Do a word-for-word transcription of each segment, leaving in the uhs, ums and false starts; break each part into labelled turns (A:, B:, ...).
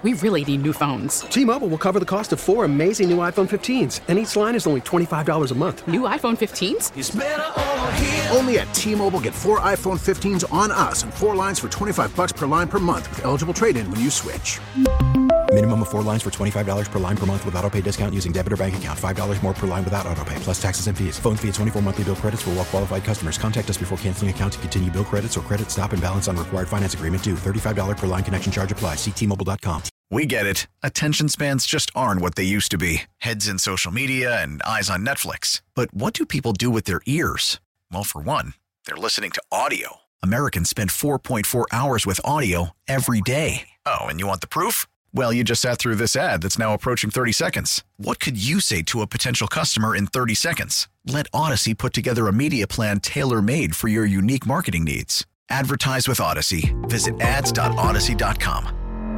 A: We really need new phones.
B: T-Mobile will cover the cost of four amazing new iPhone fifteens, and each line is only twenty-five dollars a month.
A: New iPhone fifteens?
C: It's better over here.
D: Only at T-Mobile, get four iPhone fifteens on us and four lines for twenty-five dollars per line per month with eligible trade-in when you switch.
E: Minimum of four lines for twenty-five dollars per line per month with autopay discount using debit or bank account. five dollars more per line without autopay, plus taxes and fees. Phone fee at twenty-four monthly bill credits for well-qualified customers. Contact us before canceling account to continue bill credits or credit stop and balance on required finance agreement due. thirty-five dollars per line connection charge applies. See T Mobile dot com.
F: We get it. Attention spans just aren't what they used to be. Heads in social media and eyes on Netflix. But what do people do with their ears? Well, for one, they're listening to audio. Americans spend four point four hours with audio every day. Oh, and you want the proof? Well, you just sat through this ad that's now approaching thirty seconds. What could you say to a potential customer in thirty seconds? Let Odyssey put together a media plan tailor-made for your unique marketing needs. Advertise with Odyssey. Visit ads dot odyssey dot com.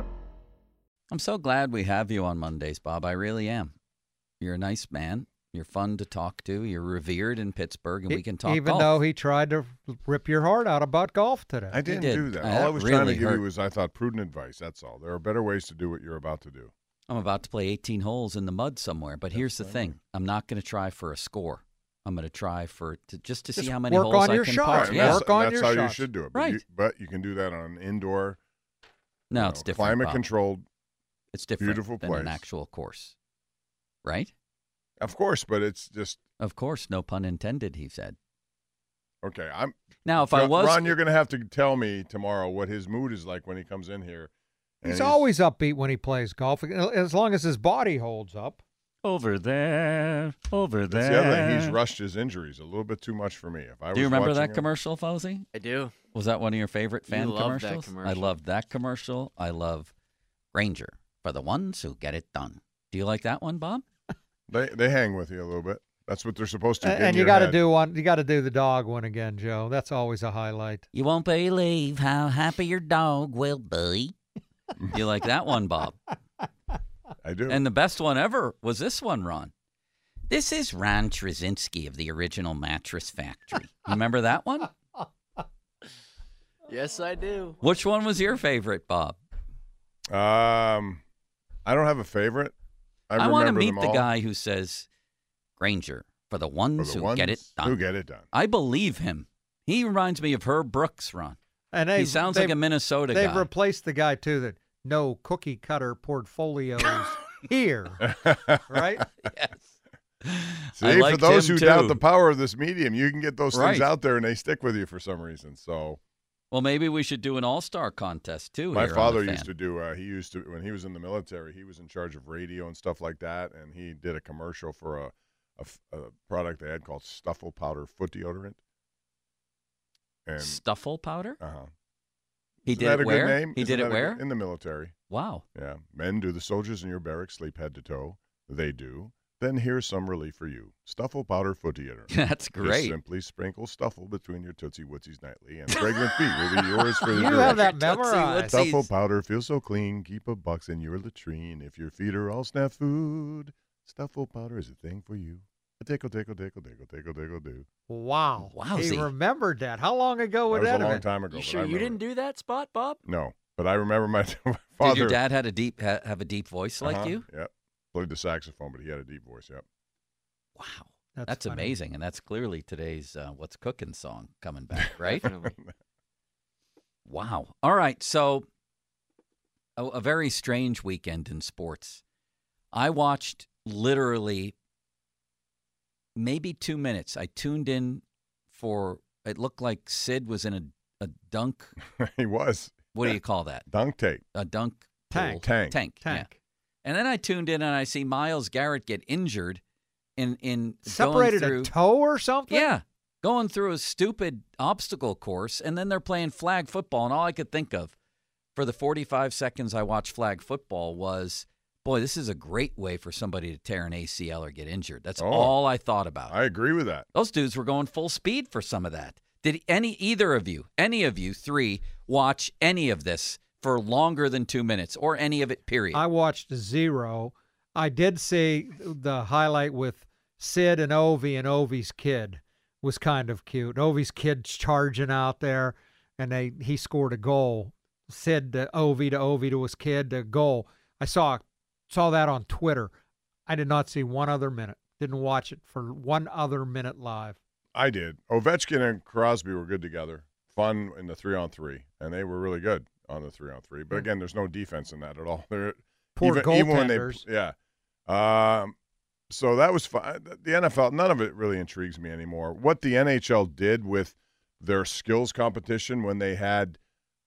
G: I'm so glad we have you on Mondays, Bob. I really am. You're a nice man. You're fun to talk to. You're revered in Pittsburgh, and we can talk
H: Even
G: golf.
H: though he tried to rip your heart out about golf today.
I: I didn't
G: did.
I: do that.
G: Uh,
I: All
G: that
I: I was
G: really
I: trying to give
G: hurt.
I: you was, I thought, prudent advice. That's all. There are better ways to do what you're about to do.
G: I'm about to play eighteen holes in the mud somewhere, but
I: That's
G: here's the
I: fine.
G: thing. I'm not going to try for a score. I'm going to try for to, just to
H: Just
G: see how many
H: work
G: holes
H: on
G: I
H: your
G: can
H: shot.
G: par.
I: Right, and
G: Yeah.
I: that's,
H: Work on
I: that's
H: your
I: how you
H: shots.
I: should do it. But,
G: Right.
I: you, but you can do that on an indoor,
G: No,
I: you
G: it's
I: know,
G: different. Bob.
I: climate-controlled.
G: It's different
I: beautiful
G: than an
I: place.
G: actual course. Right?
I: Of course, but it's just,
G: Of course, no pun intended, he said.
I: okay. I'm
G: Now, if I
I: Ron,
G: was
I: Ron, you're going to have to tell me tomorrow what his mood is like when he comes in here. And
H: He's always upbeat when he plays golf, as long as his body holds up.
G: over there, over
I: That's the other thing. He's rushed his injuries a little bit too much for me. If I was
G: Do you remember
I: watching
G: that
I: him-
G: commercial, Fozzie?
J: I do.
G: Was that one of your favorite fan
J: You loved that
G: commercials? I
J: commercial.
G: loved that commercial. I love Granger for the ones who get it done. Do you like that one, Bob?
I: They they hang with you a little bit. That's what they're supposed to.
H: And,
I: get in
H: and you
I: your
H: got to
I: head.
H: do one. You got to do the dog one again, Joe. That's always a highlight.
G: You won't believe how happy your dog will be. You like that one, Bob?
I: I do.
G: And the best one ever was this one, Ron. This is Ron Trzynski of the original Mattress Factory. You remember that one?
J: Yes, I do.
G: Which one was your favorite, Bob?
I: Um, I don't have a favorite. I,
G: I want to
I: remember
G: meet
I: them
G: the
I: all.
G: guy who says Granger for the
I: For
G: ones
I: the
G: who
I: ones
G: get it done.
I: Who get it done.
G: I believe him. He reminds me of Herb Brooks, Ron.
H: And
G: He
H: they've-
G: sounds like
H: they've-
G: a Minnesota
H: They've
G: guy.
H: replaced the guy too that no cookie cutter portfolios here, right?
G: Yes.
I: See,
G: I
I: for
G: liked
I: those
G: him
I: who doubt
G: too.
I: the power of this medium, you can get those
G: Right.
I: things out there and they stick with you for some reason. So
G: Well, maybe we should do an all-star contest, too.
I: my
G: here on
I: father
G: The
I: used
G: Fan.
I: to do. Uh, he used to when he was in the military. He was in charge of radio and stuff like that, and he did a commercial for a a, f- a product they had called Stuffle Powder Foot Deodorant. And
G: Stuffle powder?
I: uh huh.
G: He
I: Isn't
G: did
I: that
G: it
I: a
G: where?
I: good name?
G: He
I: Isn't
G: did it
I: that a
G: where?
I: good- in the military.
G: Wow.
I: Yeah. Men, do the soldiers in your barracks sleep head to toe? They do. Then here's some relief for you. Stuffle Powder Foot Deodorant.
G: That's
I: Just
G: great.
I: simply sprinkle Stuffle between your Tootsie Wootsies nightly, and fragrant feet will be yours for the
H: You
I: duration.
H: have that
G: Tootsie
H: memorized.
G: Wootsies.
I: Stuffle powder feels so clean. Keep a box in your latrine. If your feet are all snap food, Stuffle powder is a thing for you. A tickle, tickle, tickle, tickle, tickle, tickle, do.
H: Wow. He
G: Wowsy.
H: remembered that. How long ago
I: That
H: would
I: was
H: that
I: a
H: have
I: long
H: been?
I: time ago.
J: You
I: but
J: sure
I: I
J: you
I: remember
J: didn't do that spot, Bob?
I: it. No, but I remember my father.
G: Did your dad had a deep ha- have a deep voice like
I: Uh-huh,
G: you?
I: Yep. Played the saxophone, but he had a deep voice. Yep.
G: Wow.
H: That's,
G: That's
H: funny.
G: amazing, and that's clearly today's uh, What's Cooking song coming back, right?
J: Definitely.
G: Wow. All right, so a, a very strange weekend in sports. I watched literally maybe two minutes. I tuned in for, it looked like Sid was in a, a dunk.
I: he was.
G: What do you call that?
I: Dunk tape.
G: A dunk
H: Tank.
G: pool.
I: Tank.
G: Tank. yeah.
H: Tank.
G: And then I tuned in and I see Myles Garrett get injured in in
H: Separated
G: going through,
H: a toe or something?
G: Yeah, going through a stupid obstacle course, and then they're playing flag football, and all I could think of for the forty-five seconds I watched flag football was, boy, this is a great way for somebody to tear an A C L or get injured. That's
I: Oh.
G: all I thought about.
I: I agree with that.
G: Those dudes were going full speed for some of that. Did any either of you, any of you three, watch any of this for longer than two minutes or any of it, period?
H: I watched zero. I did see the highlight with Sid and Ovi, and Ovi's kid was kind of cute. Ovi's kid charging out there, and they he scored a goal. Sid to Ovi to Ovi to his kid to goal. I saw saw that on Twitter. I did not see one other minute. Didn't watch it for one other minute live.
I: I did. Ovechkin and Crosby were good together. Fun in the three-on-three, and they were really good on the three-on-three. But, again, there's no defense in that at all. They're,
H: Poor
I: even, even when they,
H: goaltenders.
I: yeah. Um, so that was fun. The N F L, none of it really intrigues me anymore. What the N H L did with their skills competition when they had,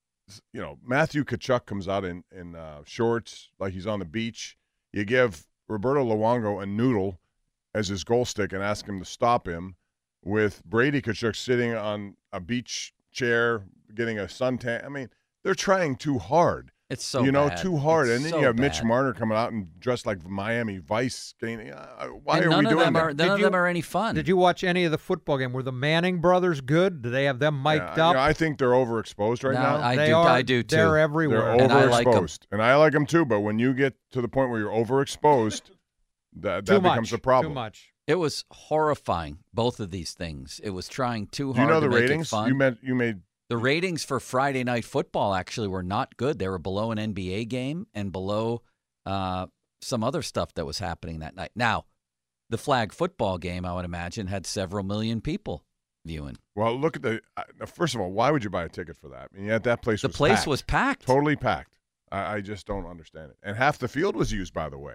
I: you know, Matthew Tkachuk comes out in, in uh, shorts like he's on the beach. You give Roberto Luongo a noodle as his goal stick and ask him to stop him, with Brady Tkachuk sitting on a beach chair getting a suntan. I mean, they're trying too hard.
G: It's so
I: you know
G: bad.
I: too hard,
G: It's
I: and then
G: so
I: you have Mitch
G: bad.
I: Marner coming out and dressed like Miami Vice. Getting, uh, why
G: And
I: are
G: none
I: we
G: of
I: doing
G: them
I: that?
G: are none
H: Did
G: of
H: you-
G: them are any fun.
H: Did you watch any of the football game? Were the Manning brothers good? Do they have them mic'd
I: Yeah,
H: up?
I: you know, I think they're overexposed right
G: No,
I: now.
G: I
H: they
G: do.
H: are,
G: I do too.
H: They're
I: They're
H: everywhere.
G: And I like 'em.
I: overexposed, and I like them too. But when you get to the point where you're overexposed, that
H: Too
I: that
H: much.
I: becomes a problem.
H: Too much.
G: It was horrifying. Both of these things. It was trying too
I: Do you
G: hard
I: know
G: to
I: the
G: make
I: ratings?
G: it fun.
I: You meant you made
G: The ratings for Friday Night Football actually were not good. They were below an N B A game and below uh, some other stuff that was happening that night. Now, the flag football game, I would imagine, had several million people viewing.
I: well. Look at the uh, first of all. Why would you buy a ticket for that? And yet that place
G: The
I: was
G: place
I: packed.
G: was packed.
I: totally packed. I, I just don't understand it. And half the field was used, by the way.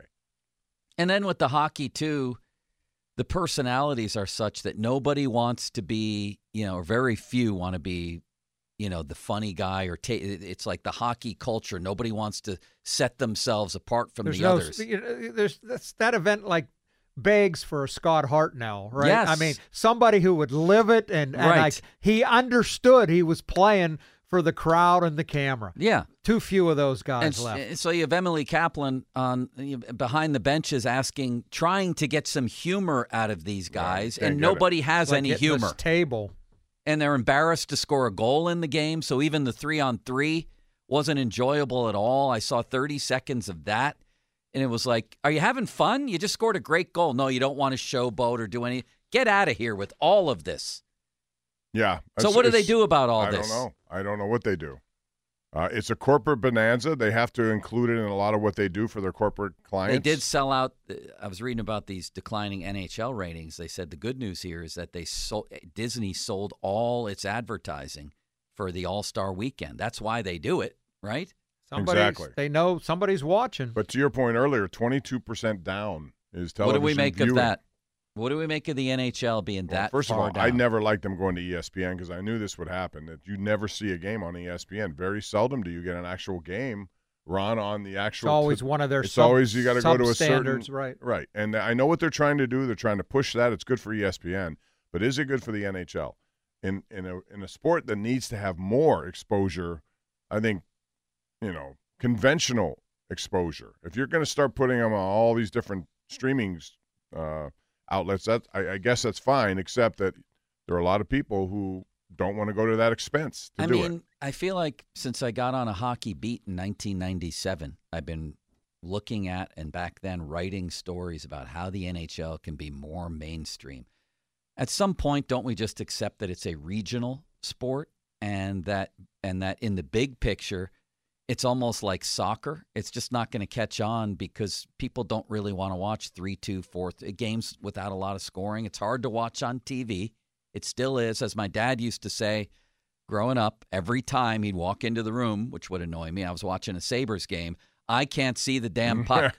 G: And then with the hockey, too, the personalities are such that nobody wants to be, you know, or very few want to be, you know, the funny guy or ta- it's like the hockey culture. Nobody wants to set themselves apart from
H: There's
G: the
H: no.
G: others.
H: You know, there's that's, that event like begs for a Scott Hartnell, right?
G: Yes.
H: I mean, somebody who would live it and, and
G: Right.
H: like he understood he was playing for the crowd and the camera.
G: Yeah.
H: Too few of those guys
G: And s-
H: left.
G: and so you have Emily Kaplan on behind the benches asking, trying to get some humor out of these guys,
I: can't
G: and
I: get it.
G: nobody has
H: Like
G: any
H: getting this
G: humor.
H: table.
G: And they're embarrassed to score a goal in the game, so even the three on three wasn't enjoyable at all. I saw thirty seconds of that, and it was like, are you having fun? You just scored a great goal. No, you don't want to showboat or do any. Get out of here with all of this.
I: Yeah.
G: So
I: It's-
G: what do they
I: it's-
G: do about all
I: I
G: this?
I: don't know. I don't know what they do. Uh, it's a corporate bonanza. They have to include it in a lot of what they do for their corporate clients.
G: They did sell out. I was reading about these declining N H L ratings. They said the good news here is that they sold, Disney sold all its advertising for the All-Star Weekend. That's why they do it, right?
H: Somebody's,
I: Exactly.
H: They know somebody's watching.
I: But to your point earlier, twenty-two percent down is television
G: What do we make
I: viewing.
G: of that? What do we make of the N H L being
I: Well,
G: that
I: first of
G: far
I: all,
G: down?
I: I never liked them going to E S P N because I knew this would happen, that you never see a game on E S P N. Very seldom do you get an actual game run on the actual.
H: It's always one of their
I: It's
H: sub-
I: always you got to go to a certain.
H: substandards, right.
I: Right. And I know what they're trying to do. They're trying to push that. It's good for E S P N. But is it good for the N H L? In, in, a, in a sport that needs to have more exposure, I think, you know, conventional exposure. If you're going to start putting them on all these different streaming uh, outlets, that I, I guess that's fine, except that there are a lot of people who don't want to go to that expense to
G: I
I: do
G: mean,
I: it.
G: I feel like since I got on a hockey beat in nineteen ninety-seven, I've been looking at and back then writing stories about how the N H L can be more mainstream. At some point, don't we just accept that it's a regional sport and that and that in the big picture, it's almost like soccer. It's just not going to catch on because people don't really want to watch three two, four th- games without a lot of scoring. It's hard to watch on T V. It still is, as my dad used to say growing up, every time he'd walk into the room, which would annoy me, I was watching a Sabres game, I can't see the damn puck.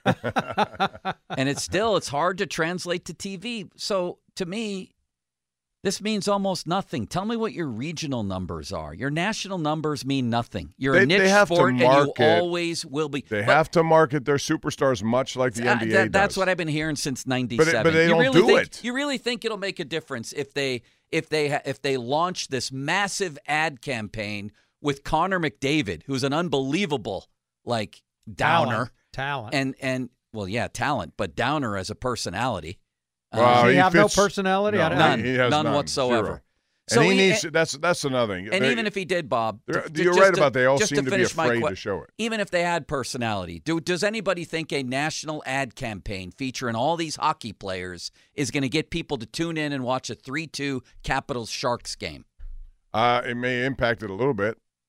G: And it's still, it's hard to translate to T V. So to me, this means almost nothing. Tell me what your regional numbers are. Your national numbers mean nothing. You're
I: They-
G: a niche
I: they have to
G: sport, and you
I: market-
G: always will be.
I: They
G: But,
I: have to market their superstars much like the
G: uh,
I: N B A
G: that- That's
I: does.
G: what I've been hearing since ninety-seven.
I: but they
G: you
I: don't
G: really
I: do
G: think,
I: it.
G: You really think it'll make a difference if they if they ha- if they launch this massive ad campaign with Connor McDavid, who's an unbelievable like downer,
H: Talent. Talent.
G: and and well, yeah, talent, but downer as a personality. Uh,
I: Well,
H: Does he,
I: he
H: have
I: fits-
H: no personality? I
I: no,
H: don't
G: none,
I: he has
G: none
I: none,
G: whatsoever.
I: zero.
G: So
I: and he
G: he-
I: needs to, that's that's another thing.
G: And
I: They-
G: even if he did, Bob,
I: they're-
G: to- to-
I: you're
G: just
I: right
G: to-
I: about they all
G: just
I: seem to be
G: finish my
I: afraid
G: que-
I: to show it.
G: Even if they had personality, do, does anybody think a national ad campaign featuring all these hockey players is going to get people to tune in and watch a three two Capitals Sharks game?
I: Uh, it may impact it a little bit.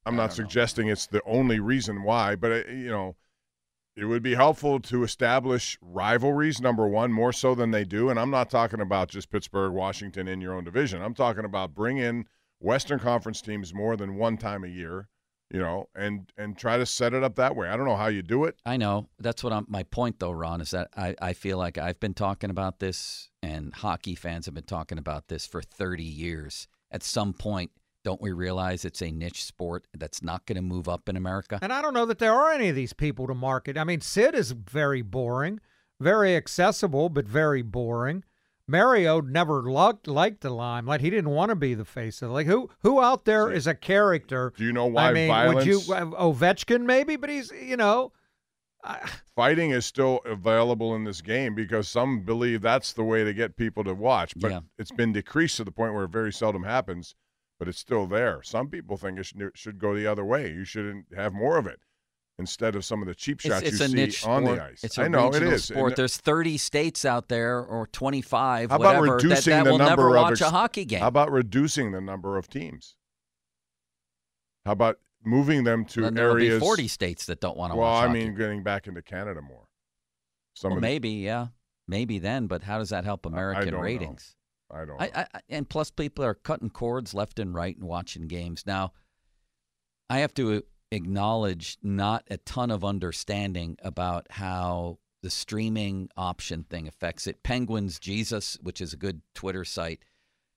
I: I'm not suggesting it's the only reason why, but, it, you know, it would be helpful to establish rivalries, number one, more so than they do. And I'm not talking about just Pittsburgh, Washington in your own division. I'm talking about bring in Western Conference teams more than one time a year, you know, and, and try to set it up that way. I don't know how you do it.
G: I know. That's what I'm, my point, though, Ron, is that I, I feel like I've been talking about this, and hockey fans have been talking about this for thirty years. At some point, don't we realize it's a niche sport that's not going to move up in America?
H: And I don't know that there are any of these people to market. I mean, Sid is very boring, very accessible, but very boring. Mario never liked, liked the limelight. He didn't want to be the face of it. Like, who who out there is a character?
I: Do you know why
H: I mean,
I: violence?
H: Would you, Ovechkin maybe, but he's, you know. I,
I: Fighting is still available in this game because some believe that's the way to get people to watch. But
G: Yeah.
I: it's been decreased to the point where it very seldom happens. But it's still there. Some people think it should, should go the other way. You shouldn't have more of it instead of some of the cheap shots
G: it's, it's
I: you
G: a
I: see
G: niche
I: on
G: sport.
I: the ice.
G: It's a
I: I know it
G: regional
I: is.
G: sport.
I: And
G: There's thirty states out there, or twenty-five,
I: how about
G: whatever, that,
I: reducing
G: that
I: the
G: will
I: number
G: never
I: of
G: watch
I: ex-
G: a hockey game.
I: How about reducing the number of teams? How about moving them to
G: then there will be
I: areas?
G: forty states that don't want to
I: well,
G: watch
I: I
G: hockey.
I: mean, getting back into Canada more. Some
G: well,
I: of the-
G: maybe, yeah. Maybe then, but how does that help American
I: don't know.
G: ratings?
I: I don't.
G: I,
I: know.
G: I, and plus, people are cutting cords left and right and watching games. Now, I have to acknowledge not a ton of understanding about how the streaming option thing affects it. Penguins Jesus, which is a good Twitter site,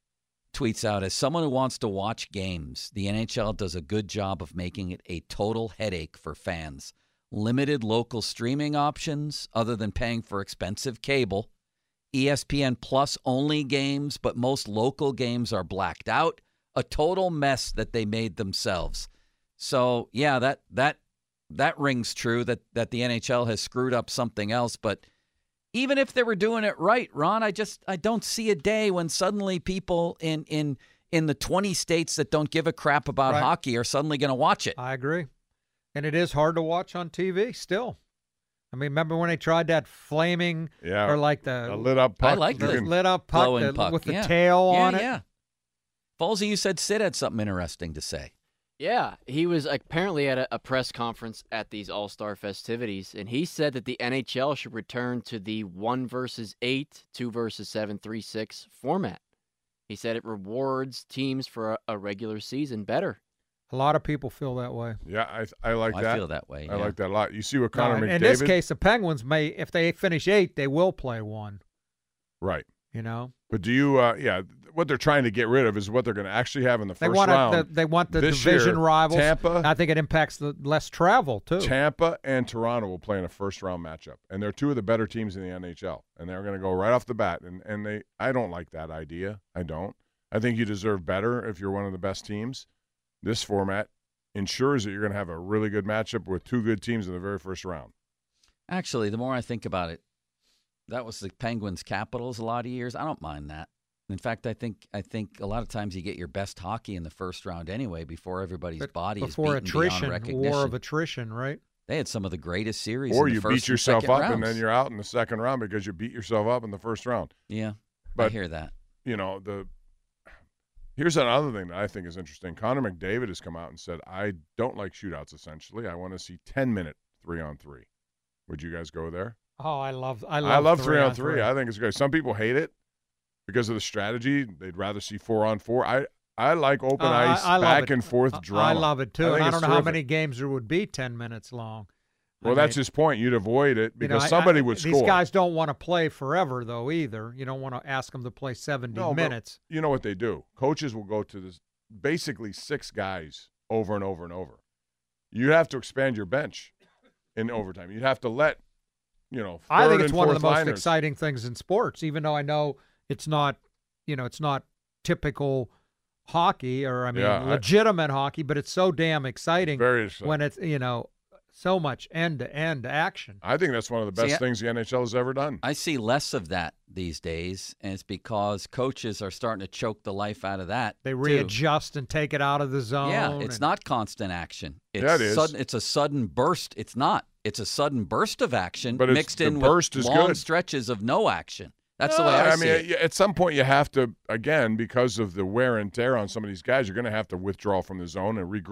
G: tweets out, as someone who wants to watch games, the N H L does a good job of making it a total headache for fans. Limited local streaming options other than paying for expensive cable. E S P N Plus only games, but most local games are blacked out. A total mess that they made themselves. So, yeah, that that that rings true that, that the N H L has screwed up something else. But even if they were doing it right, Ron, I just I don't see a day when suddenly people in in, in the twenty states that don't give a crap about
H: Right.
G: hockey are suddenly going to watch it.
H: I agree. And it is hard to watch on T V still. I mean, remember when they tried that flaming
I: Yeah,
H: or like the
I: a lit up puck.
G: I like
I: You
G: the
I: can-
H: lit up puck,
G: Blowing
H: the-
G: puck,
H: with the
G: yeah.
H: tail
G: yeah,
H: on it?
G: Yeah, Folsey, you said Sid had something interesting to say.
J: Yeah, he was apparently at a, a press conference at these All-Star festivities, and he said that the N H L should return to the one versus eight, two versus seven, three six format. He said it rewards teams for a, a regular season better.
H: A lot of people feel that way.
I: Yeah, I I like
G: I
I: that.
G: feel that way.
I: I
G: yeah.
I: like that a lot. You see what
H: No,
I: Connor
H: in,
I: McDavid?
H: in this case, the Penguins may, if they finish eight, they will play one.
I: right.
H: You know,
I: But do you? Uh, yeah, what they're trying to get rid of is what they're going to actually have in the
H: they
I: first
H: want
I: round.
H: the, they want the
I: This
H: division
I: year,
H: rivals.
I: Tampa,
H: I think it impacts the less travel too.
I: Tampa and Toronto will play in a first round matchup, and they're two of the better teams in the N H L, and they're going to go right off the bat. And and they, I don't like that idea. I don't. I think you deserve better if you're one of the best teams. This format ensures that you're going to have a really good matchup with two good teams in the very first round.
G: Actually, the more I think about it, that was the Penguins' Capitals a lot of years. I don't mind that. In fact, I think I think a lot of times you get your best hockey in the first round anyway, before everybody's
H: But
G: body
H: before
G: is beaten beyond
H: attrition,
G: recognition.
H: war of attrition, right?
G: They had some of the greatest series.
I: Or
G: in the
I: you
G: first
I: beat
G: and
I: yourself
G: second
I: up,
G: rounds.
I: and then you're out in the second round because you beat yourself up in the first round.
G: Yeah, I
I: But
G: hear that.
I: you know, the here's another thing that I think is interesting. Connor McDavid has come out and said, I don't like shootouts, essentially. I want to see ten-minute three-on-three. Would you guys go there?
H: Oh, I love I love,
I: I love
H: three on
I: three-on-three. I think it's great. Some people hate it because of the strategy. They'd rather see four-on-four. I, I like open
H: Uh, I-
I: ice,
H: I love
I: back
H: it.
I: and forth
H: I-
I: drama.
H: I love it too,
I: I
H: and
I: think
H: I
I: it's
H: don't know how
I: terrific.
H: many games there would be ten minutes long.
I: Well,
H: I
I: that's
H: mean,
I: his point. You'd avoid it
H: you know,
I: because
H: I-
I: somebody
H: I-
I: would
H: These
I: score.
H: guys don't want to play forever, though, either. You don't want to ask them to play seventy
I: No, but
H: minutes.
I: you know what they do? Coaches will go to this basically six guys over and over and over. You have to expand your bench in overtime. You'd have to let, you know,
H: I
I: third
H: think it's
I: and
H: one of the
I: fourth
H: most
I: liners.
H: exciting things in sports, even though I know it's not, you know, it's not typical hockey or, I mean,
I: Yeah, I-
H: legitimate hockey, but it's so damn exciting
I: Very exciting.
H: when it's, you know, so much end-to-end action.
I: I think that's one of the best
G: See, I-
I: things the N H L has ever done.
G: I see less of that these days, and it's because coaches are starting to choke the life out of that.
H: They
G: too.
H: readjust and take it out of the zone.
G: Yeah, it's
H: and-
G: not constant action. It's
I: Yeah, it is.
G: Sudden, it's a sudden burst. It's not. It's a sudden burst of action
I: But it's-
G: mixed
I: the
G: in
I: burst
G: with
I: is
G: long
I: good.
G: stretches of no action. That's the
I: No,
G: way I,
I: I
G: see
I: mean,
G: it.
I: y- at some point you have to, again, because of the wear and tear on some of these guys, you're going to have to withdraw from the zone and regroup.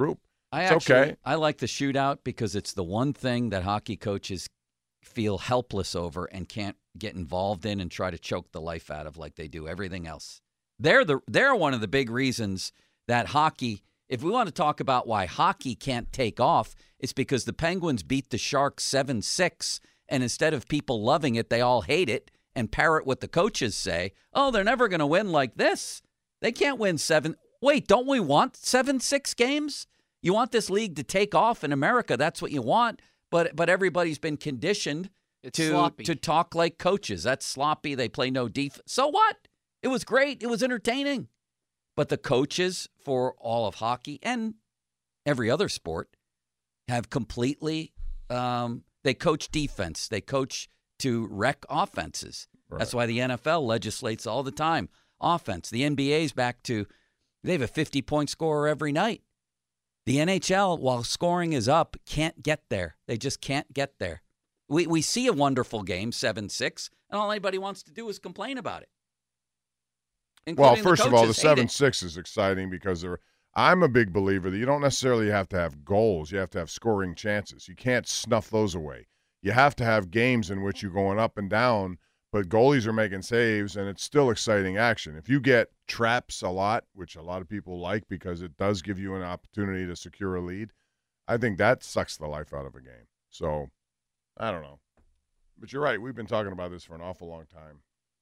G: I
I: It's
G: actually,
I: okay.
G: I like the shootout because it's the one thing that hockey coaches feel helpless over and can't get involved in and try to choke the life out of like they do everything else. They're the they're one of the big reasons that hockey, if we want to talk about why hockey can't take off, it's because the Penguins beat the Sharks seven six, and instead of people loving it, they all hate it and parrot what the coaches say. Oh, they're never going to win like this. They can't win seven. Wait, don't we want seven six games? You want this league to take off in America. That's what you want. But but everybody's been conditioned
J: It's
G: to
J: sloppy.
G: to talk like coaches. That's sloppy. They play no defense. So what? It was great. It was entertaining. But the coaches for all of hockey and every other sport have completely um, they coach defense. They coach to wreck offenses.
I: Right.
G: That's why the N F L legislates all the time. Offense. The N B A's back to they have a fifty-point scorer every night. The N H L, while scoring is up, can't get there. They just can't get there. We we see a wonderful game, seven six, and all anybody wants to do is complain about it.
I: Well,
G: Including the
I: first of all, the
G: coaches hate
I: seven
G: it.
I: six is exciting because they're, I'm a big believer that you don't necessarily have to have goals. You have to have scoring chances. You can't snuff those away. You have to have games in which you're going up and down, but goalies are making saves, and it's still exciting action. If you get traps a lot, which a lot of people like because it does give you an opportunity to secure a lead, I think that sucks the life out of a game. So, I don't know. But you're right. We've been talking about this for an awful long time.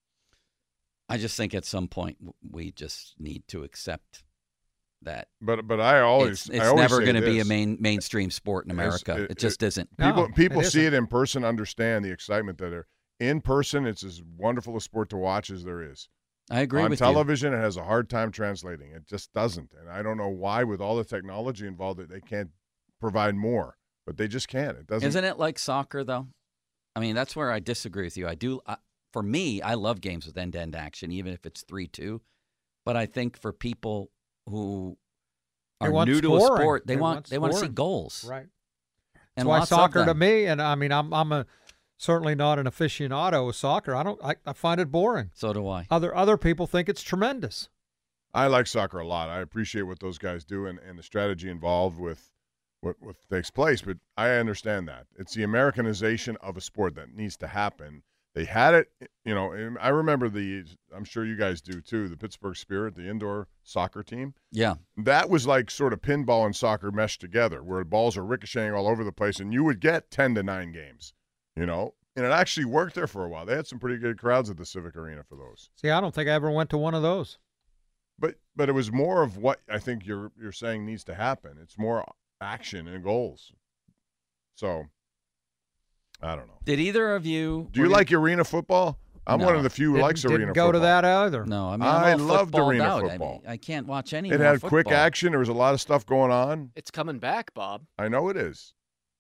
G: I just think at some point we just need to accept that.
I: But but I always
G: It's, it's
I: I always
G: never
I: say
G: going to be a
I: this.
G: main mainstream sport in
I: It's-
G: America.
I: it-
G: It, just
I: it-
G: isn't.
I: People
H: No,
I: people
H: it
I: see
H: isn't.
I: it in person, understand the excitement that are in person. It's as wonderful a sport to watch as there is.
G: I agree
I: On
G: with
I: television, it has a hard time translating. It just doesn't, and I don't know why. With all the technology involved, that they can't provide more, but they just can't. It
G: you.
I: doesn't.
G: Isn't it like soccer, though? I mean, that's where I disagree with you. I do. I, for me, I love games with end-to-end action, even if it's three two. But I think for people who
H: They
G: are
H: want
G: new to a
H: scoring.
G: sport, they,
H: They
G: want
H: want
G: they want to see
H: scoring.
G: goals.
H: Right. That's
G: And
H: why
G: lots of
H: soccer to
G: them.
H: me, and I mean, I'm I'm a certainly not an aficionado of soccer. I don't. I, I find it boring.
G: So do I.
H: Other other people think it's tremendous.
I: I like soccer a lot. I appreciate what those guys do and, and the strategy involved with what, what takes place, but I understand that. It's the Americanization of a sport that needs to happen. They had it, you know, and I remember the, I'm sure you guys do too, the Pittsburgh Spirit, the indoor soccer team.
G: Yeah.
I: That was like sort of pinball and soccer meshed together, where the balls are ricocheting all over the place, and you would get ten to nine games, you know, and it actually worked there for a while. They had some pretty good crowds at the Civic Arena for those.
H: See, I don't think I ever went to one of those.
I: But but it was more of what I think you're you're saying needs to happen. It's more action and goals. So, I don't know.
G: Did either of you?
I: Do you like arena football? I'm
G: No.
I: one of the few who
H: Didn't,
I: likes
H: didn't
I: arena
H: go
I: football.
H: to that either.
G: No, I mean
I: I
G: I'm all
I: loved
G: footballed
I: arena
G: out.
I: football.
G: I, mean, I can't watch any.
I: It
G: more
I: had quick
G: football.
I: action. There was a lot of stuff going on.
J: It's coming back, Bob.
I: I know it is.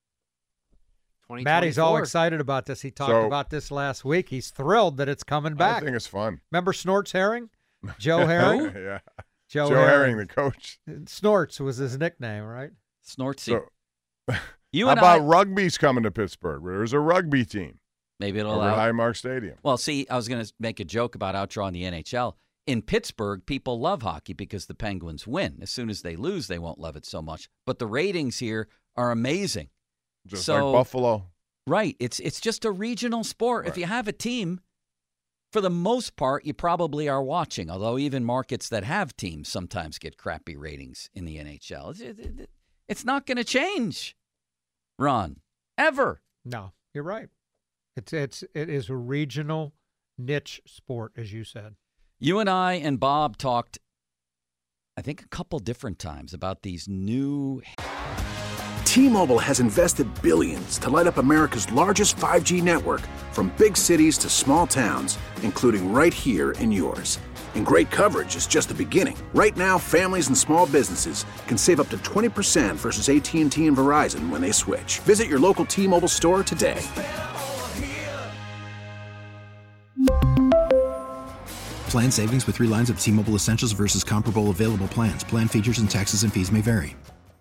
H: Maddie's all
J: twenty twenty-four.
H: excited about this. He talked
I: So-
H: about this last week. He's thrilled that it's coming back.
I: I think it's fun.
H: Remember Snorts Herring? Joe Herring?
I: yeah.
H: Joe,
I: Joe Herring, the coach.
H: Snorts was his nickname, right?
G: Snortsy.
I: So,
G: you
I: how
G: and
I: about
G: I,
I: rugby's coming to Pittsburgh? There's a rugby team
G: maybe it'll
I: over at
G: allow.
I: Highmark Stadium.
G: Well, see, I was going to make a joke about outdrawing the N H L. In Pittsburgh, people love hockey because the Penguins win. As soon as they lose, they won't love it so much. But the ratings here are amazing.
I: Just
G: so-
I: like Buffalo.
G: Right. It's it's just a regional sport. If
I: Right.
G: you have a team, for the most part, you probably are watching. Although even markets that have teams sometimes get crappy ratings in the N H L. It's, it- it's not going to change, Ron, ever.
H: No, you're right. It's it's it is a regional niche sport, as you said.
G: You and I and Bob talked, I think, a couple different times about these new.
D: T-Mobile has invested billions to light up America's largest five G network, from big cities to small towns, including right here in yours. And great coverage is just the beginning. Right now, families and small businesses can save up to twenty percent versus A T and T and Verizon when they switch. Visit your local T-Mobile store today.
E: Plan savings with three lines of T-Mobile Essentials versus comparable available plans. Plan features and taxes and fees may vary.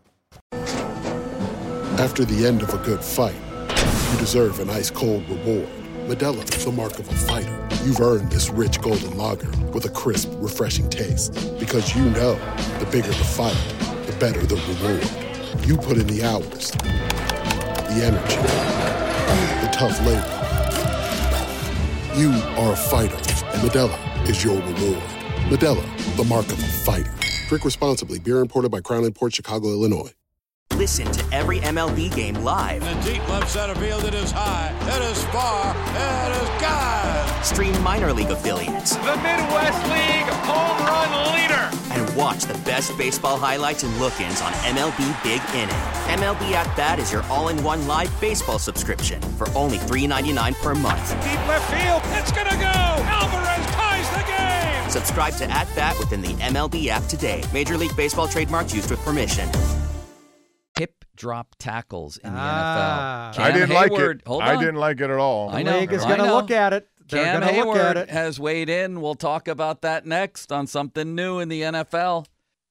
C: After the end of a good fight, you deserve an ice-cold reward. Modelo is the mark of a fighter. You've earned this rich golden lager with a crisp, refreshing taste. Because you know, the bigger the fight, the better the reward. You put in the hours, the energy, the tough labor. You are a fighter, and Modelo is your reward. Modelo, the mark of a fighter. Drink responsibly. Beer imported by Crown Imports, Chicago, Illinois.
K: Listen to every M L B game live.
L: In the deep left center field, it is high, it is far, it is God.
K: Stream minor league affiliates.
M: The Midwest League home run leader.
K: And watch the best baseball highlights and look-ins on M L B Big Inning. M L B At Bat is your all-in-one live baseball subscription for only three ninety-nine per month.
M: Deep left field, it's gonna go. Alvarez ties the game.
K: Subscribe to At Bat within the M L B app today. Major League Baseball trademarks used with permission.
G: Hip drop tackles in the
H: Ah.
G: N F L.
I: I
G: Cam
I: didn't
G: Hayward,
I: like it.
G: Hold
I: I
G: on.
I: didn't like it at all.
G: I
H: The
G: know.
H: league is
G: I
H: going to
G: know.
H: look at it. They're
G: Cam
H: going to look at
G: Hayward
H: it.
G: has weighed in. We'll talk about that next on something new in the N F L.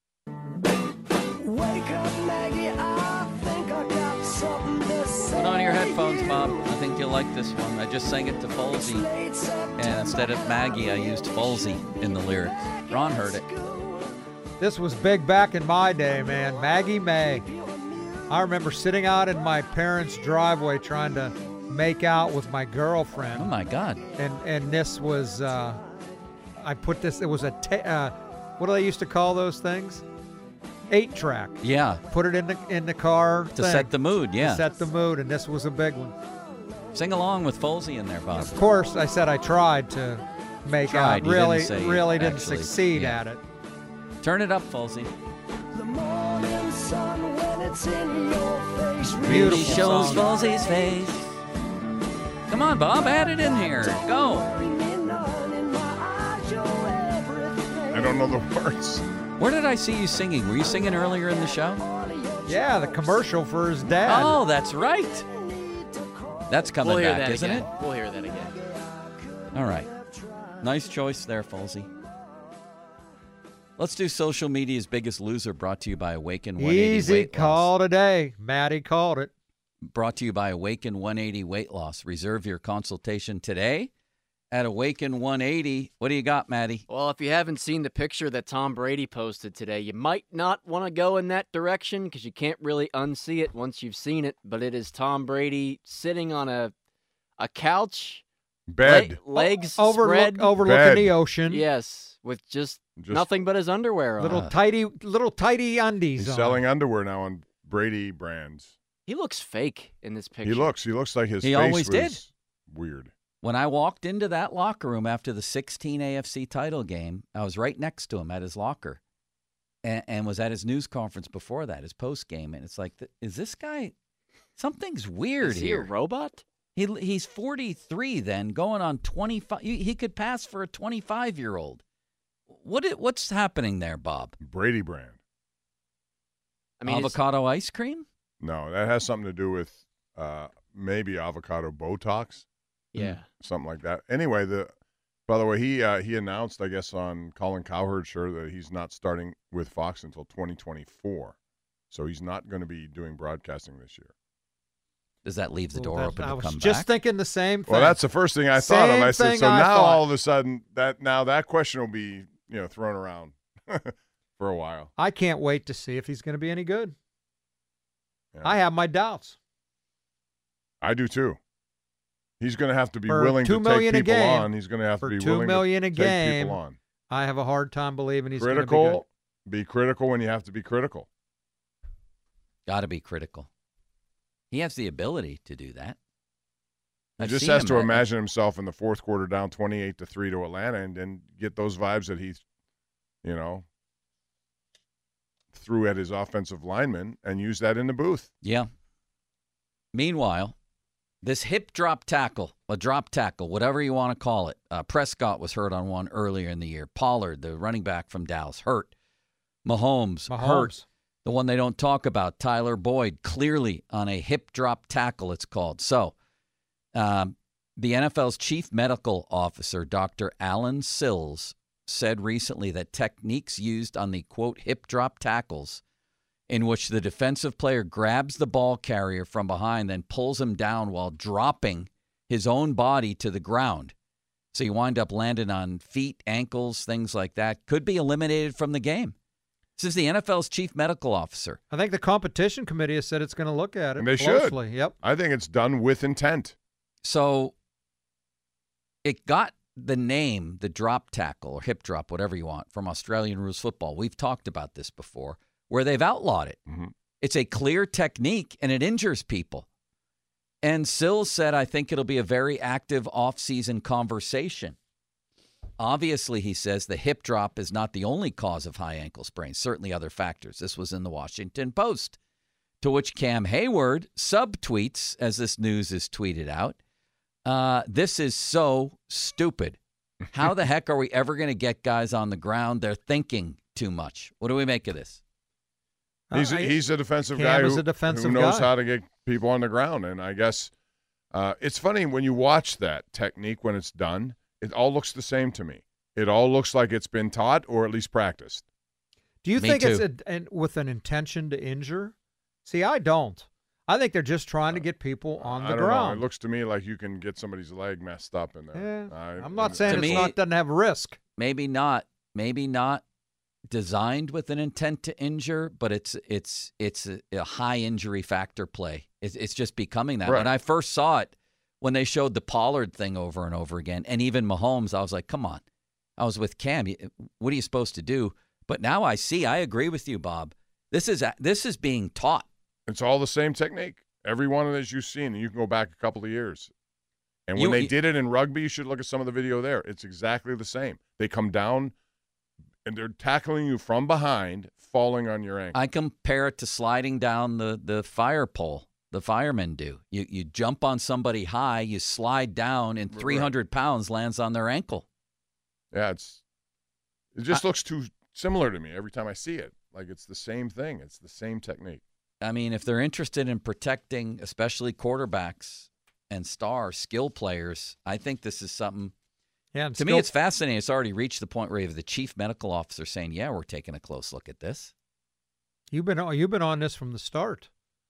G: Put on your headphones, Bob. I think you'll like this one. I just sang it to Folsey, and instead of Maggie, I used Folsey in the lyrics. Ron heard it.
H: This was big back in my day, man. Maggie May. I remember sitting out in my parents' driveway trying to make out with my girlfriend.
G: Oh, my God.
H: And and this was, uh, I put this, it was a, ta- uh, what do they used to call those things? Eight track.
G: Yeah.
H: Put it in the in the car.
G: To
H: thing.
G: set the mood, yeah.
H: To set the mood, and this was a big one.
G: Sing along with Folsey in there, Bob.
H: Of course, I said I tried to make
G: Tried.
H: out.
G: You
H: Really,
G: didn't say
H: really didn't
G: actually.
H: succeed
G: Yeah.
H: at it.
G: Turn it up, Folsey.
H: Beautiful
G: shows
H: song.
G: Folsey's face. Come on, Bob, add it in here. Go.
I: I don't know the words.
G: Where did I see you singing? Were you singing earlier in the show?
H: Yeah, the commercial for his dad.
G: Oh, that's right. That's coming
J: We'll hear
G: back,
J: that
G: isn't
J: again.
G: it?
J: We'll hear that again.
G: All right. Nice choice there, Folsey. Let's do social media's biggest loser, brought to you by Awaken one eighty
H: Easy
G: Weight
H: call
G: Loss.
H: today. Maddie called it.
G: Brought to you by Awaken one eighty Weight Loss. Reserve your consultation today at Awaken one eighty. What do you got, Maddie?
J: Well, if you haven't seen the picture that Tom Brady posted today, you might not want to go in that direction because you can't really unsee it once you've seen it. But it is Tom Brady sitting on a a couch,
I: Bed.
J: le- legs
H: Overlook,
J: spread,
H: overlooking
I: Bed.
H: the ocean.
J: yes, with just,
I: Just-
J: nothing but his underwear on.
H: Little tidy, little tidy undies.
I: He's
H: on.
I: selling underwear now on Brady brands.
J: He looks fake in this picture.
I: He looks. He looks like his
G: He
I: face
G: always
I: was
G: did.
I: weird.
G: When I walked into that locker room after the sixteen A F C title game, I was right next to him at his locker and, and was at his news conference before that, his post game. And it's like, th- is this guy, something's weird
J: Is he
G: here.
J: a robot?
G: He He's forty-three then, going on twenty-five. He, he could pass for a twenty-five-year-old. What i- What's happening there, Bob?
I: Brady brand.
J: I mean, it's-
G: Avocado ice cream?
I: No, that has something to do with uh, maybe avocado Botox,
J: yeah.
I: something like that. Anyway, the by the way, he uh, he announced, I guess, on Colin Cowherd's show that he's not starting with Fox until twenty twenty-four. So he's not going to be doing broadcasting this year.
G: Does that leave the
H: Well,
G: door
H: that-
G: open
H: I
G: to
H: was
G: come
H: just
G: back?
H: thinking the same thing.
I: Well, that's the first thing I thought of.
H: Same
I: I said,
H: thing
I: so
H: I
I: now
H: thought.
I: all of a sudden that now that question will be you know thrown around for a while.
H: I can't wait to see if he's going to be any good.
I: Yeah.
H: I have my doubts.
I: I do too. He's going to have to be
H: For
I: willing
H: two
I: to take
H: million a
I: people
H: game,
I: on. He's going to have
H: for
I: to be
H: two
I: willing
H: million
I: to
H: a
I: take
H: game,
I: people on.
H: I have a hard time believing he's going to be good.
I: Critical. Be critical when you have to be critical.
G: Got to be critical. He has the ability to do that.
I: He
G: I've
I: just
G: seen
I: has
G: him
I: to
G: at-
I: imagine himself in the fourth quarter down twenty-eight to three to Atlanta and then get those vibes that he, you know, threw at his offensive lineman and use that in the booth.
G: Yeah. Meanwhile, this hip drop tackle, a drop tackle, whatever you want to call it. Uh, Prescott was hurt on one earlier in the year. Pollard, the running back from Dallas, hurt. Mahomes,
H: Mahomes.
G: hurt. The one they don't talk about, Tyler Boyd, clearly on a hip drop tackle, it's called. So, um, the N F L's chief medical officer, Doctor Alan Sills, said recently that techniques used on the, quote, hip drop tackles, in which the defensive player grabs the ball carrier from behind, then pulls him down while dropping his own body to the ground. So you wind up landing on feet, ankles, things like that, could be eliminated from the game. This is the N F L's chief medical officer.
H: I think the competition committee has said it's going to look at it
I: And they
H: closely.
I: should.
H: Yep.
I: I think it's done with intent.
G: So it got the name, the drop tackle or hip drop, whatever you want, from Australian rules football. We've talked about this before, where they've outlawed it.
I: Mm-hmm.
G: It's a clear technique, and it injures people. And Sills said, I think it'll be a very active offseason conversation. Obviously, he says the hip drop is not the only cause of high ankle sprains, certainly other factors. This was in the Washington Post, to which Cam Hayward subtweets, as this news is tweeted out, uh, this is so stupid. How the heck are we ever going to get guys on the ground? They're thinking too much. What do we make of this?
I: He's a,
H: Uh, I-
I: he's a defensive
H: Cam
I: guy
H: is
I: who,
H: a defensive
I: who knows
H: guy.
I: how to get people on the ground. And I guess uh, it's funny when you watch that technique when it's done, it all looks the same to me. It all looks like it's been taught or at least practiced.
H: Do you
G: Me
H: think it's
G: too.
H: a, an, with an intention to injure? See, I don't. I think they're just trying to get people on the
I: I don't know.
H: ground.
I: It looks to me like you can get somebody's leg messed up in there.
H: Yeah,
I: I,
H: I'm not saying
G: To
H: it's
G: me-
H: not doesn't have risk.
G: Maybe not. Maybe not designed with an intent to injure, but it's it's it's a, a high injury factor play. It's, it's just becoming that.
I: Right.
G: When I first saw it, when they showed the Pollard thing over and over again, and even Mahomes, I was like, come on. I was with Cam. What are you supposed to do? But now I see. I agree with you, Bob. This is this is being taught.
I: It's all the same technique. Every one of those you've seen, and you can go back a couple of years. And when
G: You-
I: they
G: you-
I: did it in rugby, you should look at some of the video there. It's exactly the same. They come down, and they're tackling you from behind, falling on your ankle.
G: I compare it to sliding down the, the fire pole. The firemen do. You you jump on somebody high, you slide down, and three hundred pounds lands on their ankle.
I: Yeah, it's it just looks too similar to me every time I see it. Like it's the same thing. It's the same technique.
G: I mean, if they're interested in protecting, especially quarterbacks and star skill players, I think this is something.
H: Yeah, and
G: To me,
H: skill-
G: it's fascinating. It's already reached the point where you have the chief medical officer saying, "Yeah, we're taking a close look at this."
H: You've been you've been on this from the start,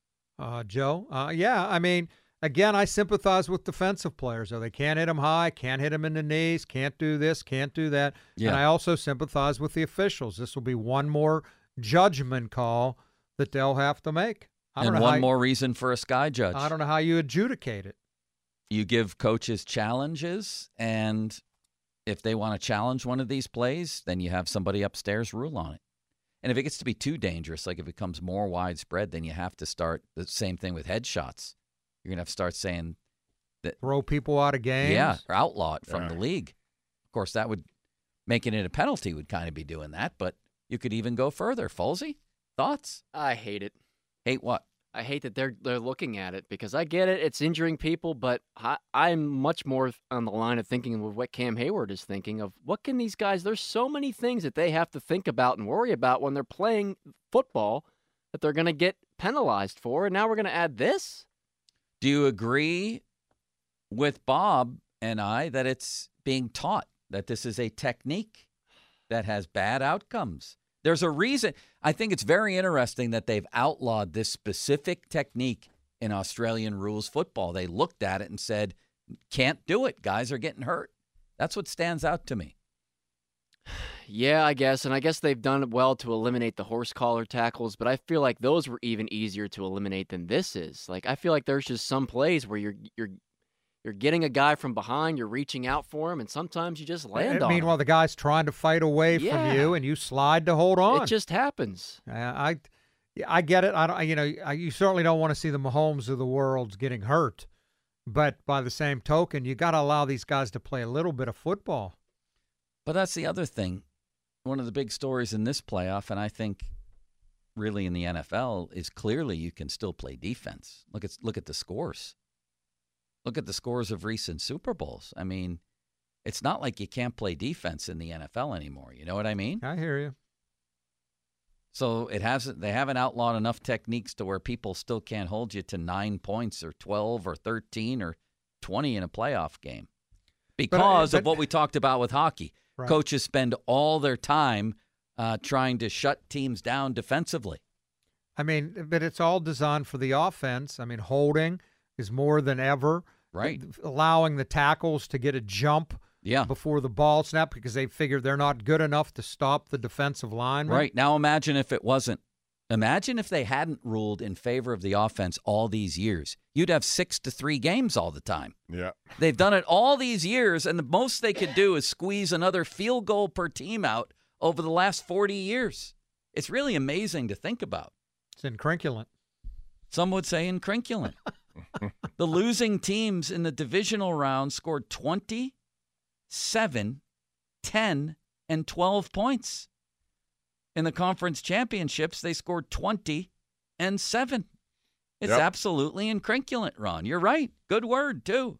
H: uh, Joe. Uh, yeah, I mean, again, I sympathize with defensive players. Though they can't hit them high, can't hit them in the knees, can't do this, can't do that.
G: Yeah.
H: And I also sympathize with the officials. This will be one more judgment call that they'll have to make. I don't
G: And
H: know
G: one
H: how,
G: more reason for a sky judge.
H: I don't know how you adjudicate it.
G: You give coaches challenges, and if they want to challenge one of these plays, then you have somebody upstairs rule on it. And if it gets to be too dangerous, like if it becomes more widespread, then you have to start the same thing with headshots. You're going to have to start saying that
H: Throw people out of games.
G: yeah, or outlaw it from
I: Yeah.
G: the league. Of course, that would making it a penalty would kind of be doing that, but you could even go further. Folsey, thoughts?
J: I hate it.
G: Hate what?
J: I hate that they're they're looking at it because I get it, it's injuring people, but I, I'm much more on the line of thinking of what Cam Hayward is thinking of. What can these guys? There's so many things that they have to think about and worry about when they're playing football that they're going to get penalized for, and now we're going to add this.
G: Do you agree with Bob and I that it's being taught, that this is a technique that has bad outcomes? There's a reason. I think it's very interesting that they've outlawed this specific technique in Australian rules football. They looked at it and said, can't do it. Guys are getting hurt. That's what stands out to me.
J: Yeah, I guess, and I guess they've done well to eliminate the horse collar tackles, but I feel like those were even easier to eliminate than this is. Like I feel like there's just some plays where you're you're you're getting a guy from behind, you're reaching out for him, and sometimes you just land
H: And
J: on him.
H: meanwhile, the guy's trying to fight away
J: Yeah.
H: from you, and you slide to hold on.
J: It just happens.
H: Uh, I, yeah, I get it. I don't. You know, I, you certainly don't want to see the Mahomes of the world getting hurt, but by the same token, you got to allow these guys to play a little bit of football.
G: But that's the other thing. One of the big stories in this playoff, and I think really in the N F L, is clearly you can still play defense. Look at look at the scores. Look at the scores of recent Super Bowls. I mean, it's not like you can't play defense in the N F L anymore. You know what I mean?
H: I hear you.
G: So it hasn't. They haven't outlawed enough techniques to where people still can't hold you to nine points or twelve or thirteen or twenty in a playoff game because
H: but,
G: of what we talked about with hockey.
H: Right.
G: Coaches spend all their time uh, trying to shut teams down defensively.
H: I mean, but it's all designed for the offense. I mean, holding is more than ever.
G: Right.
H: Allowing the tackles to get a jump
G: Yeah.
H: before the ball snapped because they figured they're not good enough to stop the defensive lineman.
G: Right. Now imagine if it wasn't. Imagine if they hadn't ruled in favor of the offense all these years. You'd have six to three games all the time.
I: Yeah.
G: They've done it all these years, and the most they could do is squeeze another field goal per team out over the last forty years. It's really amazing to think about.
H: It's incrinculant.
G: Some would say incrinculant. The losing teams in the divisional round scored twenty, seven, ten, and twelve points. In the conference championships, they scored twenty and seven. It's
I: Yep.
G: absolutely incrinculant, Ron. You're right. Good word, too.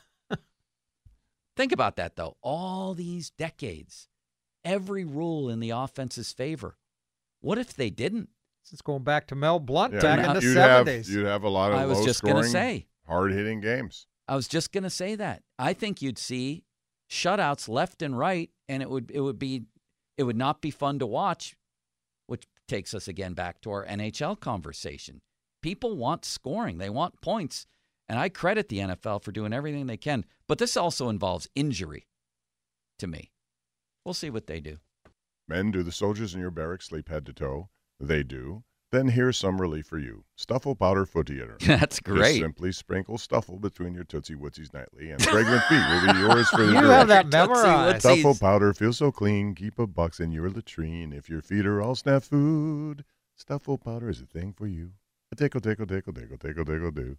G: Think about that, though. All these decades, every rule in the offense's favor. What if they didn't?
H: It's going back to Mel Blunt
I: Yeah,
H: back
I: you'd-
H: in the
I: you'd
H: seventies.
I: Have, you'd have a lot of
G: I was just
I: low-scoring,
G: gonna say.
I: hard-hitting games.
G: I was just going to say that. I think you'd see shutouts left and right, and it would it would be it would not be fun to watch, which takes us again back to our N H L conversation. People want scoring. They want points, and I credit the N F L for doing everything they can. But this also involves injury to me. We'll see what they do.
I: Men, do the soldiers in your barracks sleep head to toe? They do. Then here's some relief for you. Stuffle Powder Foot Deodorant.
G: That's great.
I: Just simply sprinkle Stuffle between your Tootsie Wootsies nightly, and fragrant feet will be yours for the
H: You
I: duration.
H: have that memorized.
I: Stuffle Powder feels so clean. Keep a box in your latrine. If your feet are all snack food, Stuffle Powder is a thing for you. A tickle, tickle, tickle, tickle, tickle, tickle, do.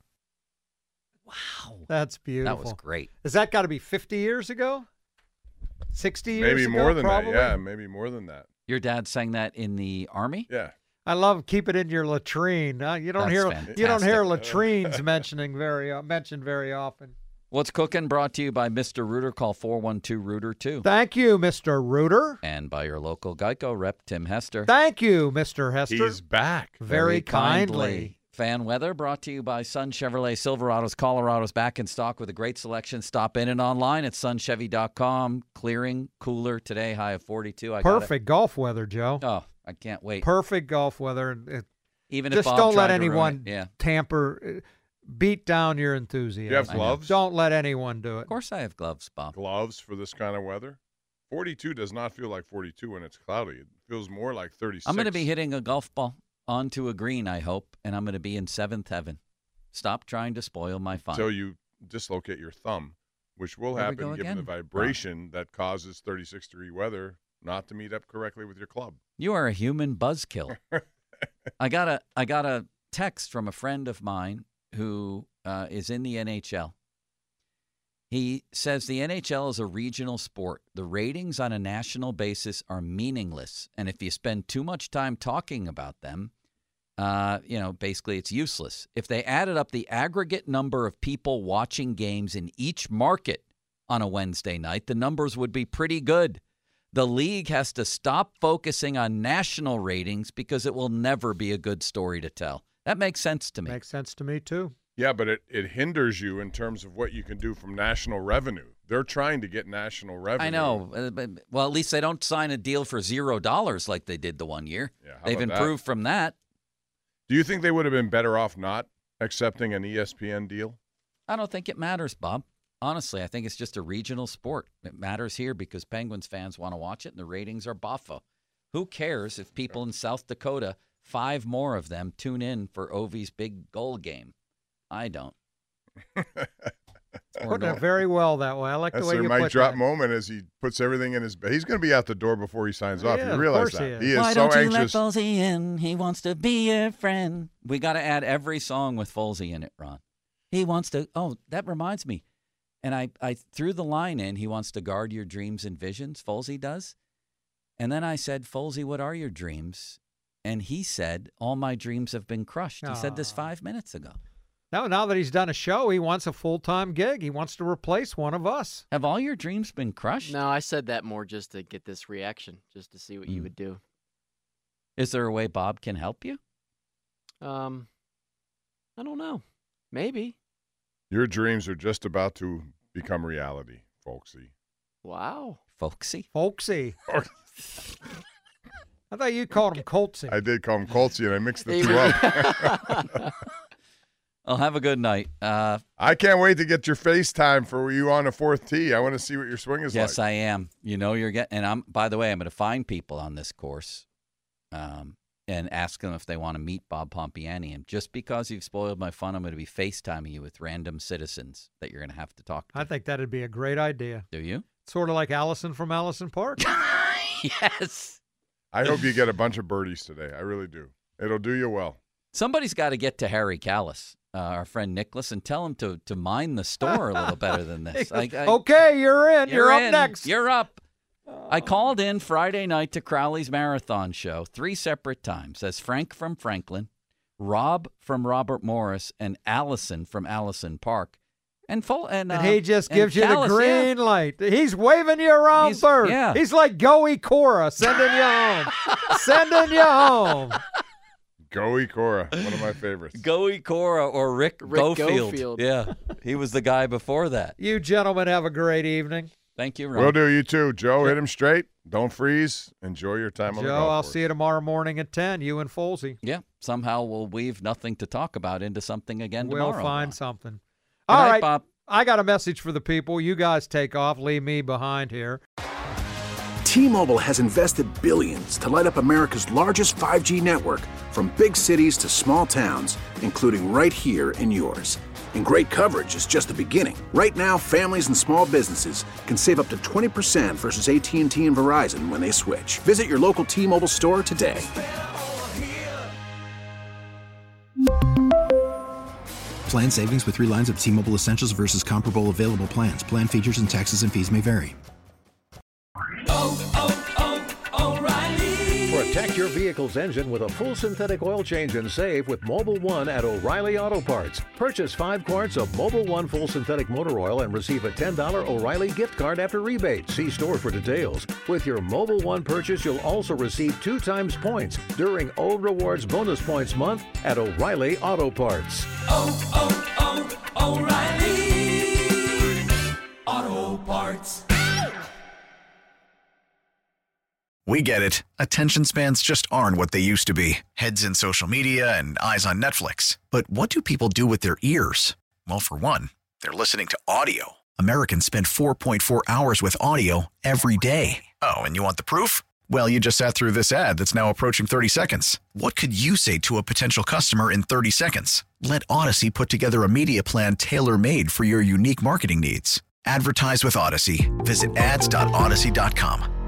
G: Wow.
H: That's beautiful.
G: That was great.
H: Has that got to be fifty years ago? sixty years
I: Maybe
H: ago?
I: more than
H: probably?
I: that. Yeah, maybe more than that.
G: Your dad sang that in the Army?
I: Yeah.
H: I love keep it in your latrine. Uh, you don't
G: That's
H: hear
G: fantastic.
H: you don't hear latrines mentioning very uh, mentioned very often.
G: What's Cooking brought to you by Mister Rooter. Call four one two Rooter two.
H: Thank you, Mister Rooter.
G: And by your local Geico rep, Tim Hester.
H: Thank you, Mister Hester.
I: He's back.
H: Very kindly.
G: Fan weather brought to you by Sun Chevrolet Silverados. Colorado's back in stock with a great selection. Stop in and online at sun chevy dot com. Clearing, cooler today, high of forty-two. I
H: Perfect golf weather, Joe.
G: Oh, I can't wait.
H: Perfect golf weather. It-
G: Even if
H: Just
G: Bob
H: don't let
G: tried to ruin
H: anyone
G: it. Yeah.
H: tamper, uh, beat down your enthusiasm.
I: You have gloves?
H: Don't let anyone do it.
G: Of course I have gloves, Bob.
I: Gloves for this kind of weather? forty-two does not feel like forty-two when it's cloudy. It feels more like thirty-six.
G: I'm going to be hitting a golf ball onto a green, I hope, and I'm going to be in seventh heaven. Stop trying to spoil my fun.
I: Until you dislocate your thumb, which will
G: There we
I: happen
G: go
I: given
G: again.
I: the vibration that causes thirty-six degree weather not to meet up correctly with your club.
G: You are a human buzzkill. I got a I got a text from a friend of mine who uh, is in the N H L. He says the N H L is a regional sport. The ratings on a national basis are meaningless, and if you spend too much time talking about them, uh, you know, basically it's useless. If they added up the aggregate number of people watching games in each market on a Wednesday night, the numbers would be pretty good. The league has to stop focusing on national ratings because it will never be a good story to tell. That makes sense to me.
H: Makes sense to me, too.
I: Yeah, but it, it hinders you in terms of what you can do from national revenue. They're trying to get national revenue.
G: I know. uh, but- Well, at least they don't sign a deal for zero dollars like they did the one year.
I: Yeah, how
G: They've
I: about that?
G: improved from that.
I: Do you think they would have been better off not accepting an E S P N deal?
G: I don't think it matters, Bob. Honestly, I think it's just a regional sport. It matters here because Penguins fans want to watch it, and the ratings are boffo. Who cares if people in South Dakota, five more of them, tune in for Ovi's big goal game? I don't. Or
H: Putting
G: nor-
H: it very well that way. I like
I: That's
H: the way
I: their
H: you
I: mic
H: put
I: drop
H: that.
I: moment as he puts everything in his bag. He's going to be out the door before he signs off.
H: Yeah,
I: You
H: of
I: realize
H: course
I: that.
H: he is.
I: He is
G: Why
I: so
G: don't you
I: anxious.
G: let Folsey in? He wants to be your friend. We got to add every song with Folsey in it, Ron. He wants to. Oh, that reminds me. And I, I threw the line in. He wants to guard your dreams and visions. Folsey does. And then I said, Folsey, what are your dreams? And he said, all my dreams have been crushed. He said this
H: Aw.
G: five minutes ago.
H: No, now that he's done a show, he wants a full-time gig. He wants to replace one of us.
G: Have all your dreams been crushed?
J: No, I said that more just to get this reaction, just to see what you
G: Mm.
J: would do.
G: Is there a way Bob can help you?
J: Um, I don't know. Maybe.
I: Your dreams are just about to become reality, folksy.
J: Wow.
G: Folksy?
H: Folksy. I thought you called him Coltsy.
I: I did call him Coltsy, and I mixed the
J: He
I: two
J: was-
I: up.
G: Well, have a good night. Uh,
I: I can't wait to get your FaceTime for you on the fourth tee. I want to see what your swing is
G: yes,
I: like.
G: I am. You know, you're getting, and I'm, by the way, I'm going to find people on this course um, and ask them if they want to meet Bob Pompiani. And just because you've spoiled my fun, I'm going to be FaceTiming you with random citizens that you're going to have to talk to.
H: I think that'd be a great idea.
G: Do you?
H: Sort of like Allison from Allison Park.
G: Yes.
I: I hope you get a bunch of birdies today. I really do. It'll do you well.
G: Somebody's got to get to Harry Callis. Uh, our friend Nicholas, and tell him to to mind the store a little better than this. I, I,
H: okay, you're in. You're,
G: you're
H: up
G: in.
H: next.
G: You're up. I called in Friday night to Crowley's Marathon Show three separate times as Frank from Franklin, Rob from Robert Morris, and Allison from Allison Park. And full and, uh,
H: and he just
G: and
H: gives you
G: Callis,
H: the green
G: yeah.
H: light. He's waving you around
G: He's,
H: third.
G: Yeah.
H: He's like Goey Cora sending you home. Sending you home.
I: Goey Cora, one of my favorites.
G: Goey Cora or Rick,
J: Rick
G: Gofield.
J: Gofield.
G: Yeah, he was the guy before that.
H: You gentlemen have a great evening.
G: Thank you, Ron.
I: Will do. You too. Joe, hit him straight. Don't freeze. Enjoy your time on
H: Joe,
I: the golf
H: I'll
I: course.
H: see you tomorrow morning at ten. You and Folsey.
G: Yeah, somehow we'll weave nothing to talk about into something again
H: We'll
G: tomorrow.
H: find
G: Ron.
H: something.
G: Good
H: All
G: night,
H: right,
G: Bob.
H: I got a message for the people. You guys take off. Leave me behind here.
D: T-Mobile has invested billions to light up America's largest five G network, from big cities to small towns, including right here in yours. And great coverage is just the beginning. Right now, families and small businesses can save up to twenty percent versus A T and T and Verizon when they switch. Visit your local T-Mobile store today.
E: Plan savings with three lines of T-Mobile Essentials versus comparable available plans. Plan features and taxes and fees may vary.
N: Protect your vehicle's engine with a full synthetic oil change and save with Mobil one at O'Reilly Auto Parts. Purchase five quarts of Mobil one full synthetic motor oil and receive a ten dollars O'Reilly gift card after rebate. See store for details. With your Mobil one purchase, you'll also receive two times points during O Rewards Bonus Points Month at O'Reilly Auto Parts.
O: Oh, oh, oh, O'Reilly Auto Parts.
F: We get it. Attention spans just aren't what they used to be. Heads in social media and eyes on Netflix. But what do people do with their ears? Well, for one, they're listening to audio. Americans spend four point four hours with audio every day. Oh, and you want the proof? Well, you just sat through this ad that's now approaching thirty seconds. What could you say to a potential customer in thirty seconds? Let Odyssey put together a media plan tailor-made for your unique marketing needs. Advertise with Odyssey. Visit ads dot odyssey dot com.